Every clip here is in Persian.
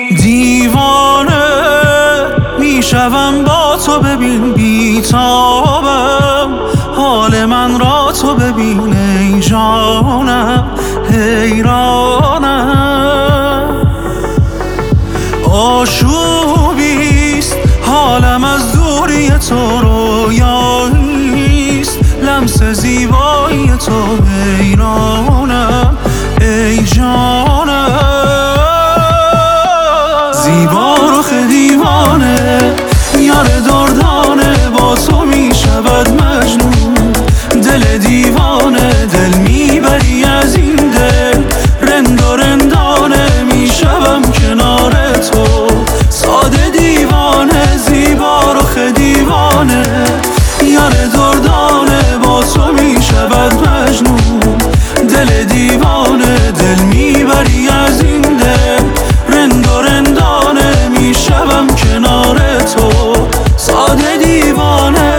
دیوانه میشوم با تو، ببین بیتابم حال من را، تو ببین ای جانم حیرانم. آشوبیست حالم از دوری تو، رویاییست لمس زیبایی تو، حیرانم ای جانم. زیبا رخ دیوانه یار دردانه، با تو میشود مجنون دل دیوانه. دل میبری از این دل رند و رندانه، میشوم کنار تو ساده دیوانه. زیبا رخ دیوانه یار دردانه، با تو میشود مجنون دل دیوانه. دل میبری از این دل رند و رندانه، میشوم کنار تو ساده دیوانه.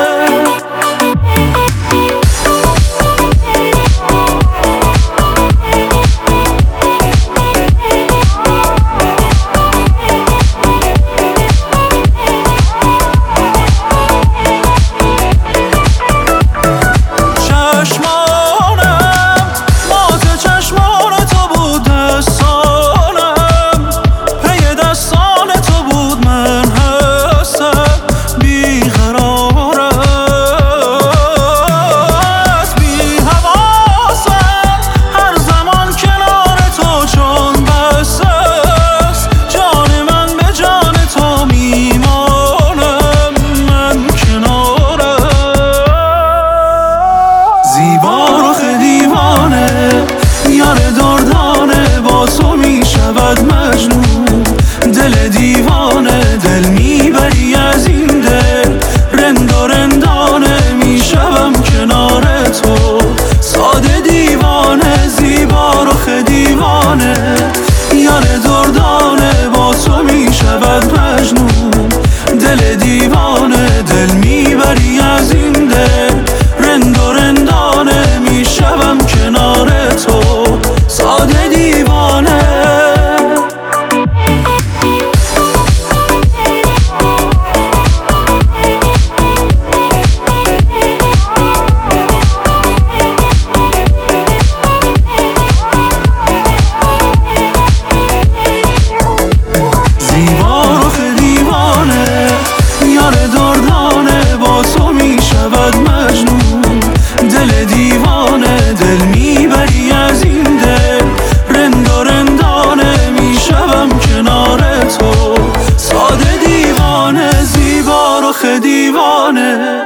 مجنون دل دیوانه، دل میبری از این دل رند و رندانه، میشوم کنار تو ساده دیوانه. زیبا رخ دیوانه یار دردانه، با تو میشود مجنون دل دیوانه. دل میبری از این دل رند و رندانه، میشوم کنار تو ساده دیوانه. دل دیوانه دل میبری از این دل رند و رندانه، میشوم کنار تو ساده دیوانه. زیبا رخ دیوانه